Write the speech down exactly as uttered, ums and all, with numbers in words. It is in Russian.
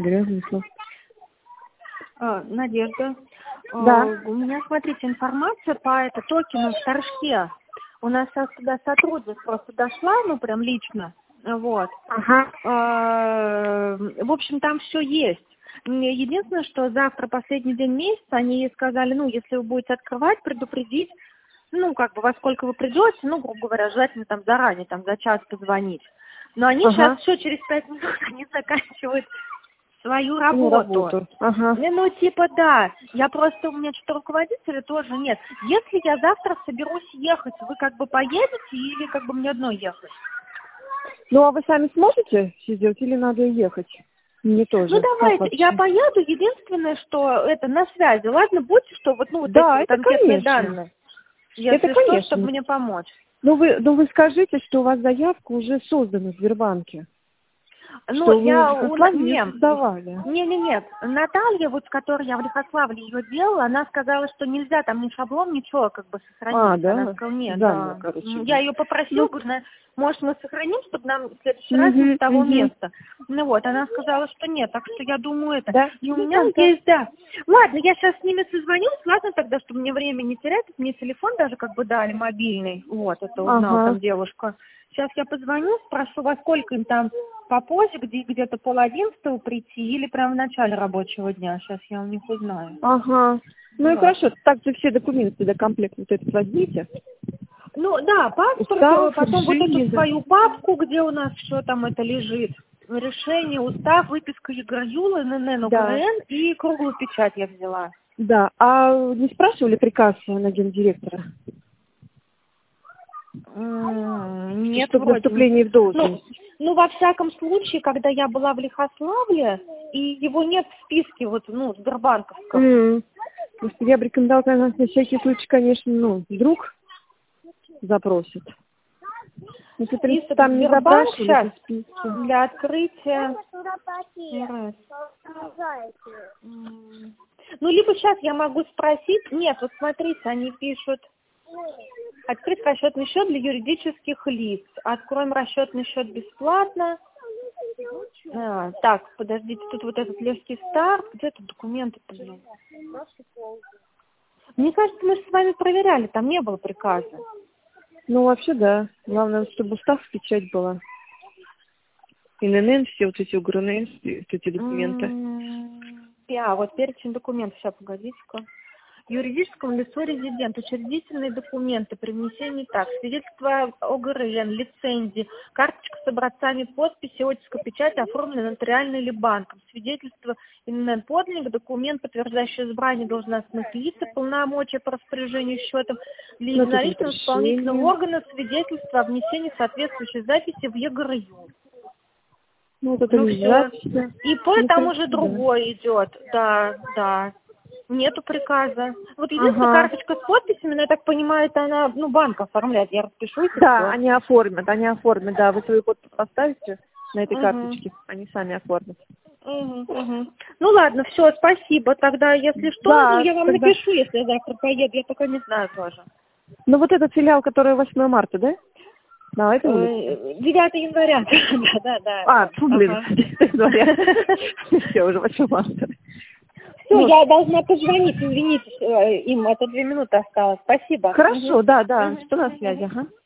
Грязный слов. А, Надежда, Да. а, у меня, смотрите, информация по это, токену в Торжке. У нас сейчас туда сотрудник просто дошла, ну, прям лично, вот. Ага. А, в общем, там все есть. Единственное, что завтра последний день месяца, они ей сказали, ну, если вы будете открывать, предупредить, ну, как бы, во сколько вы придете, ну, грубо говоря, желательно там заранее, там, за час позвонить. Но они Ага. сейчас все через пять минут, они заканчивают свою Ну, работу. работу. Ага. Ну, ну, типа, да. Я просто, у меня что-то руководителя тоже нет. Если я завтра соберусь ехать, вы как бы поедете или как бы мне одной ехать? Ну, а вы сами сможете все сделать или надо ехать? Мне тоже. Ну, Как давайте, вообще? я поеду. Единственное, что это на связи. Ладно, будьте, что вот, ну, вот Да, эти вот это анкетные конечно. данные. Если Это что, конечно. чтобы мне помочь. Ну вы, ну вы скажите, что у вас заявка уже создана в Сбербанке. Ну, Что вы я... в у- Лихославле не Не, создавали. не, не, нет. Наталья, вот с которой я в Лихославле ее делала, она сказала, что нельзя там ни шаблон, ничего как бы сохранить. А, Она да? сказала, нет, Заново, да. короче. М, Я будет. ее попросила, Ну, говорю, на- может, мы сохраним, чтобы нам в следующий раз не угу, с того угу. места. Ну вот, она сказала, что нет, так что я думаю это. Да? И у Ну, меня тогда. есть, да. Ладно, я сейчас с ними созвонюсь, ладно тогда, чтобы мне время не терять. Мне телефон даже как бы дали, мобильный. Вот, это узнала Ага. там девушка. Сейчас я позвоню, спрошу, во сколько им там попозже, где, где-то пол одиннадцатого прийти или прямо в начале рабочего дня. Сейчас я у них узнаю. Ага. Ну и Вот. хорошо, также все документы до комплекта вот этот возьмите. Ну да, паспорт, э, Устав, потом вот решение, эту да. свою папку, где у нас все там это лежит. Решение, устав, выписка ЕГРЮЛ, ННН, Да. УГРН и круглую печать я взяла. Да. А не спрашивали приказ на гендиректора? М, Нет, Чтобы на вроде не. вступление в Ну, должность. ну, во всяком случае, когда я была в Лихославле, и его нет в списке, вот, ну, сбербанковском. М. Просто я бы рекомендовала, конечно, на всякий случай, конечно, ну, вдруг запросит. Если, в принципе, Список там не Сбербанк запрашивали сейчас эти списки. для открытия. Раз. М. Ну, либо сейчас я могу спросить. Нет, вот смотрите, они пишут. Открыть расчетный счет для юридических лиц. Откроем расчетный счет бесплатно. А, так, подождите, тут вот этот легкий старт. Где тут документы, блин? Мне кажется, мы же с вами проверяли, там не было приказа. Ну, вообще, да. Главное, чтобы устав, печать была. ИНН, все вот эти УГРН, вот эти документы. М, А, вот перечень документов. Сейчас, погодите-ка. Юридическому лицу резидент, учредительные документы, при внесении так, свидетельство ОГРН, лицензии, карточка с образцами подписи, оттиска печати, оформленная нотариально или банком, свидетельство ИНН подлинник, документ, подтверждающий избрание должностных лиц, полномочия по распоряжению счетом для Ну, тут вот единоличного исполнительного решение. органа, свидетельство о внесении соответствующей записи в ЕГРЮ. Ну, вот это Ну не все. запись, да. И по Ну, в там уже принципе, да. другой идет. Да, да. Нету приказа. Вот единственная Ага. карточка с подписями, но я так понимаю, это она, ну, банк оформляет. Я распишусь и Да, все. они оформят, они оформят, да. Вы свою подпись поставите на этой Угу. карточке, они сами оформят. Угу, угу. Ну ладно, все, спасибо. Тогда, если что, ну Да, я вам тогда... напишу, если я завтра поеду. Я пока не знаю тоже. Ну, вот этот филиал, который восьмое марта, да? На этой улице? Э, девятого января. Да, да, да. А, фу, блин, Ага. девятое января. Все, уже восьмое марта. Все, Ну, я должна позвонить, извините, э, им это две минуты осталось. Спасибо. хорошо, Угу. да, да, Угу. что на связи, ага.